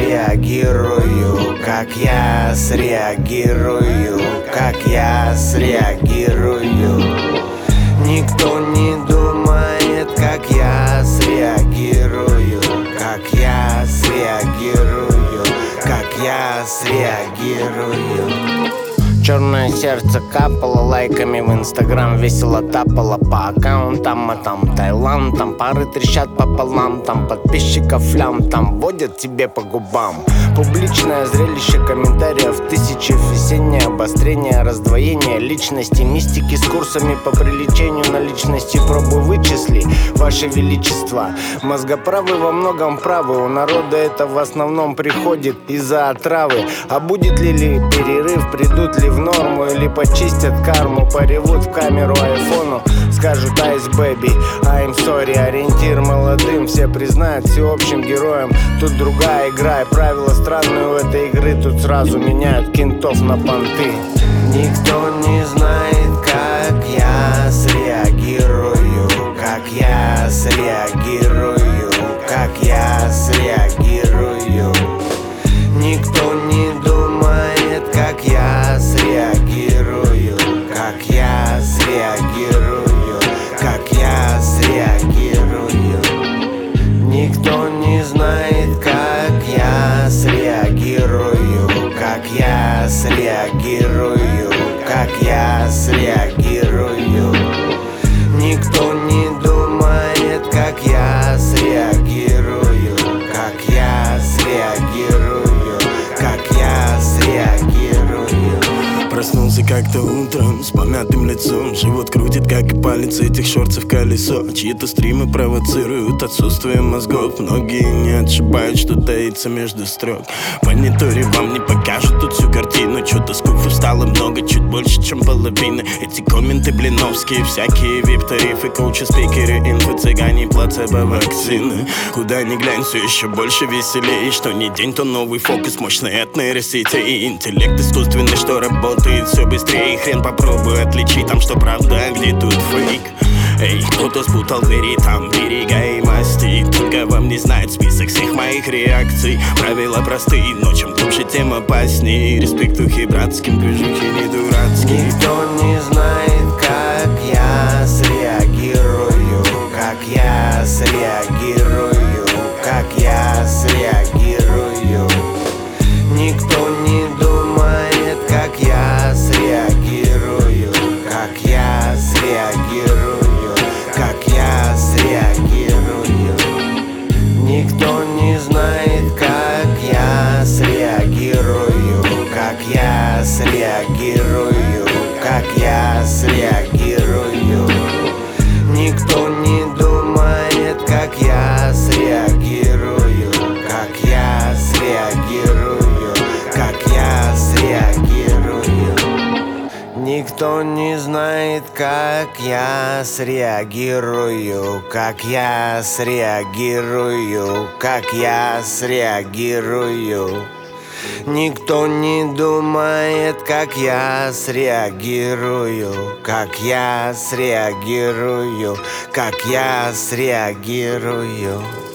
среагирую, как я среагирую, как я среагирую. Никто не думает, как я среагирую, как я среагирую, как я среагирую. Черное сердце капало лайками в инстаграм, весело тапало по аккаунтам, а там Таиланд, там пары трещат пополам, там подписчиков флям, там водят тебе по губам. Публичное зрелище комментариев тысячи, весеннее обострение, раздвоение личности, мистики с курсами по приличению на личности. Пробы вычисли, ваше величество. Мозгоправы во многом правы, у народа это в основном приходит из-за отравы. А будет ли перерыв, придут ли в норму или почистят карму, поревут в камеру айфону, скажут Ice Baby, I'm sorry. Ориентир молодым, все признают всеобщим героем. Тут другая игра и правила странные у этой игры. Тут сразу меняют кентов на понты. Никто не знает, как я среагирую, как я среагирую, как я среагирую. Никто не думает, как я среагирую, как я среагирую, как я среагирую. Никто не знает, как я среагирую, как я среагирую, как я среагирую. Никто не думает, как я среагирую, как я среагирую, как я среагирую. Проснулся как-то утром с помятым лицом. Живот крутит, как и палец этих шорцев колесо. Чьи-то стримы провоцируют отсутствие мозгов. Многие не отшибают, что таится между строк. В мониторе вам не покажут тут всю картину. Чё-то скуфов стало много, чуть больше, чем половина. Эти комменты блиновские, всякие вип-тарифы, коучи, спикеры, инфы, цыгане, плацебо, вакцины. Куда ни глянь, все еще больше веселее. Что ни день, то новый фокус, мощный от нейросети и интеллект искусственный, что работает все быстрее. Хрен попробуй отличить, там что правда, а где тут фейк. Эй, кто-то спутал двери, там берега и масти. Только вам не знает список всех моих реакций. Правила простые, но чем глубже, тем опаснее. Респектухи братским, движухи не дурацкие. Никто не знает, как я среагирую, как я среагирую, как я среагирую. Никто не думает, как я среагирую, как я среагирую, как я среагирую. Никто не знает, как я среагирую, как я среагирую, как я среагирую. Никто не думает, как я среагирую, как я среагирую, как я среагирую. Никто не знает, как я среагирую, как я среагирую, как я среагирую. Никто не думает, как я среагирую, как я среагирую, как я среагирую.